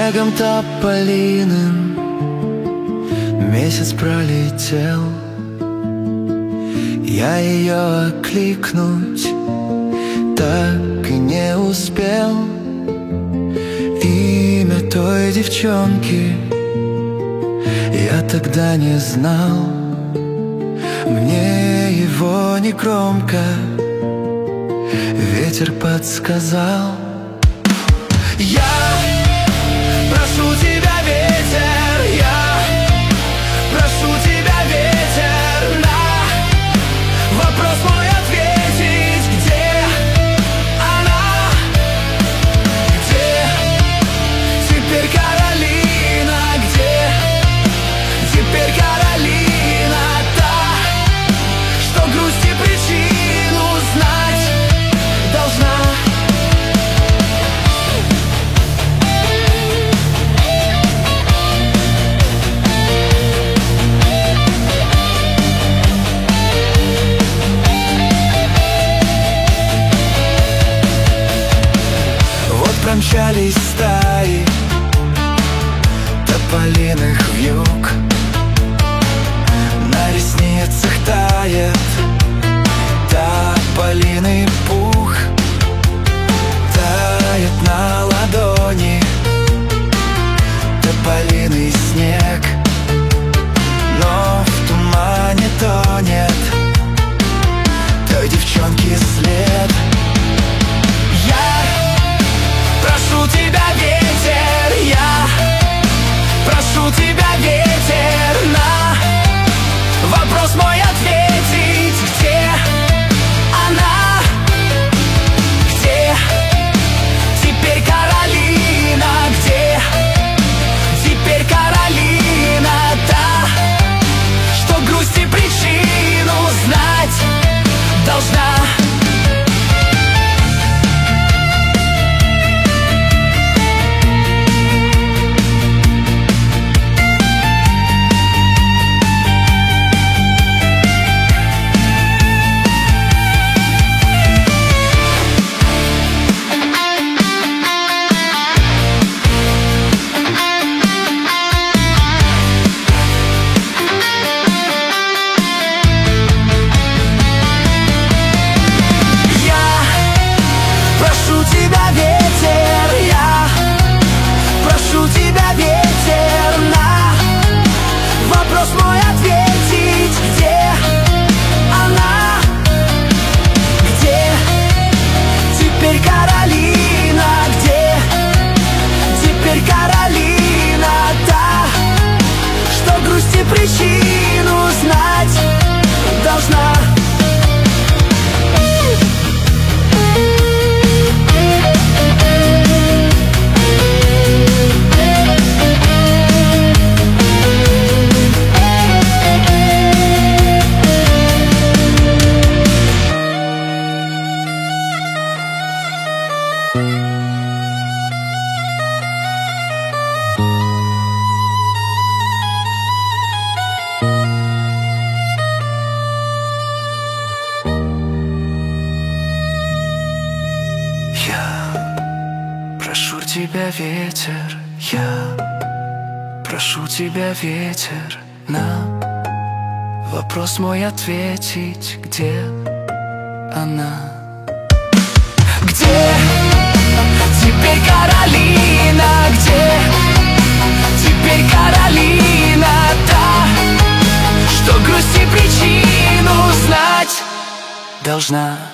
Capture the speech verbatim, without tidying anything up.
снегом тополиным месяц пролетел. Я ее окликнуть так и не успел. Имя той девчонки я тогда не знал. Мне его негромко ветер подсказал. Я прошу тебя, ветер, я прошу тебя, ветер, на вопрос мой ответить, где она, где теперь Каролина, где теперь Каролина, та, что грусти причину знать должна. Промчались стаи тополиных вьюг, на ресницах тает тополиный пух, тает на ладони тополиный снег, но в тумане тонет той девчонки след. Прошу тебя, ветер, я прошу тебя, ветер, на вопрос мой ответить, где она, где теперь Каролина, где теперь Каролина, та, что грусти причину знать должна. Причину знать должна. Прошу тебя, ветер, я прошу тебя, ветер, на вопрос мой ответить, где она, где теперь Каролина, где теперь Каролина, та, что грусти причину знать должна.